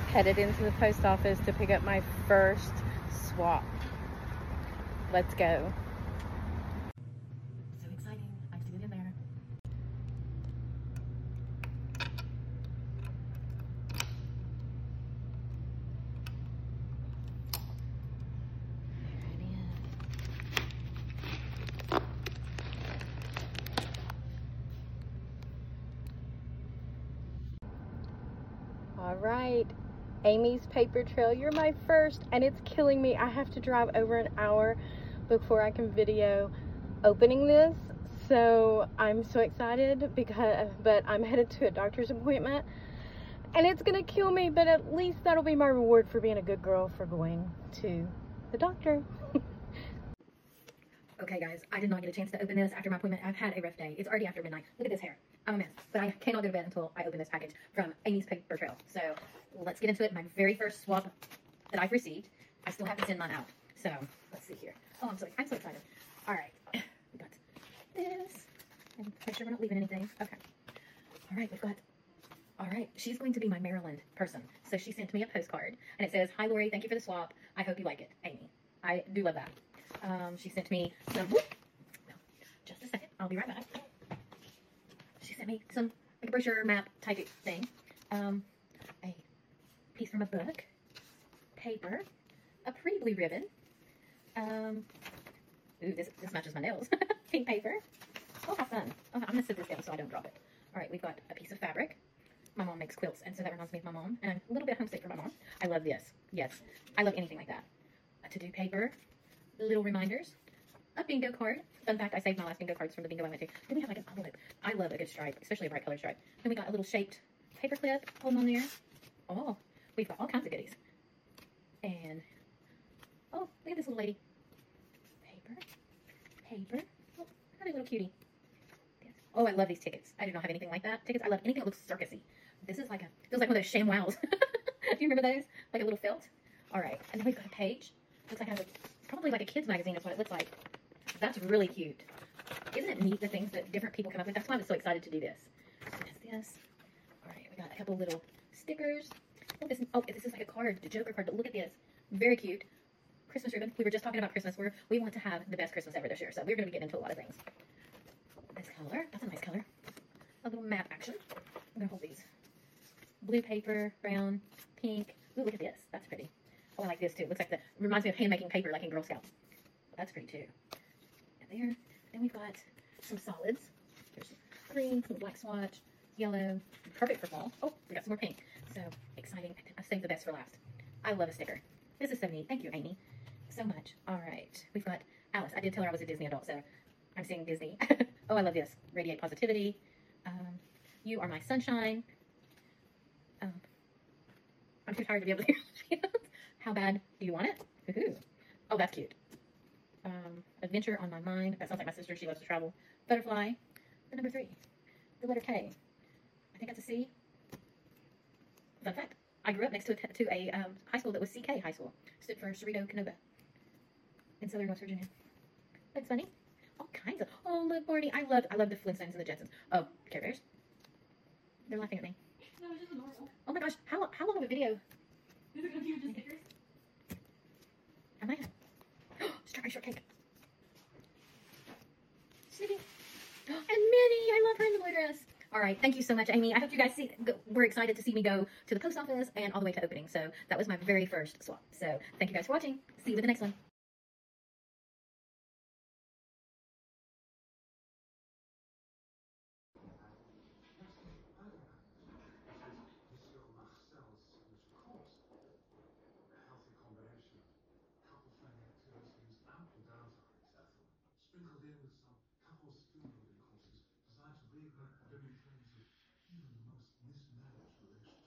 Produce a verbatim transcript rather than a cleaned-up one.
Headed into the post office to pick up my first swap. Let's go. So exciting. I have to get in there. All right, Amy's Paper Trail, you're my first, and it's killing me. I have to drive over an hour before I can video opening this, so I'm so excited because, but I'm headed to a doctor's appointment, and it's gonna kill me, but at least that'll be my reward for being a good girl for going to the doctor. Okay guys, I did not get a chance to open this after my appointment. I've had a rough day. It's already after midnight. Look at this hair. I'm a mess. But I cannot go to bed until I open this package from Amy's Paper Trail. So let's get into it. My very first swab that I've received. I still have to send mine out. So let's see here. Oh, I'm so, I'm so excited. All right. We got this. And make sure we're not leaving anything. Okay. All right, we've got, all right. She's going to be my Maryland person. So she sent me a postcard. And it says, "Hi Lori, thank you for the swap. I hope you like it. Amy." I do love that. Um, she sent me some, whoop, no, just a second, I'll be right back. She sent me some, like a brochure map type thing, um, a piece from a book, paper, a pretty blue ribbon, um, ooh, this, this matches my nails, pink paper. Oh, how fun. Oh, I'm going to sit this down so I don't drop it. All right, we've got a piece of fabric. My mom makes quilts, and so that reminds me of my mom, and I'm a little bit homesick for my mom. I love this. Yes, I love anything like that. A to-do paper. Little reminders, a bingo card. Fun fact, I saved my last bingo cards from the bingo I went to. Then we have like an envelope. I love a good stripe, especially a bright color stripe. Then we got a little shaped paper clip holding on there. Oh, we've got all kinds of goodies. And, oh, look at this little lady. Paper, paper. Oh, another little cutie. Oh, I love these tickets. I do not have anything like that. Tickets, I love anything that looks circusy. This is like a, feels like one of those ShamWows. Do you remember those? Like a little felt? All right, and then we've got a page. Looks like I have a, probably like a kid's magazine is what it looks like. That's really cute. Isn't it neat the things that different people come up with? That's why I was so excited to do this. What's this? All right, we got a couple little stickers. Oh, this, oh, this is like a card, the Joker card, but look at this. Very cute. Christmas ribbon. We were just talking about Christmas. We're, we want to have the best Christmas ever this year, so we're going to be getting into a lot of things. This color, that's a nice color. A little map action. I'm going to hold these. Blue paper, brown, pink. Ooh, look at this. That's pretty. Oh, I like this too. It looks like the, reminds me of hand making paper like in Girl Scouts. That's pretty too. And there. Then we've got some solids. There's green, some black swatch, yellow. Perfect for fall. Oh, we got some more pink. So exciting. I saved the best for last. I love a sticker. This is so neat. Thank you, Amy, so much. All right. We've got Alice. I did tell her I was a Disney adult, so I'm seeing Disney. Oh, I love this. Radiate positivity. Um, you are my sunshine. Um, I'm too tired to be able to hear. How bad do you want it? Woohoo. Oh, that's cute. Um, adventure on my mind. That sounds like my sister. She loves to travel. Butterfly. The number three. The letter K. I think that's a C. Fun fact. I grew up next to a, to a um, high school that was C K High School. Stood for Cerrito Canova in Southern West Virginia. That's funny. All kinds of. Oh, look, Barney. I love I love the Flintstones and the Jetsons. Oh, Care Bears. They're laughing at me. No, it's just normal. Oh my gosh. How, how long of a video? Is it going to be just stickers? I might have. Strawberry shortcake. Snippy. And Minnie. I love her in the blue dress. All right. Thank you so much, Amy. I hope you guys see, go, were excited to see me go to the post office and all the way to opening. So that was my very first swap. So thank you guys for watching. See you with the next one. Sprinkled in with some couples food building courses designed to reinvent women in terms of even the most mismanaged relationships.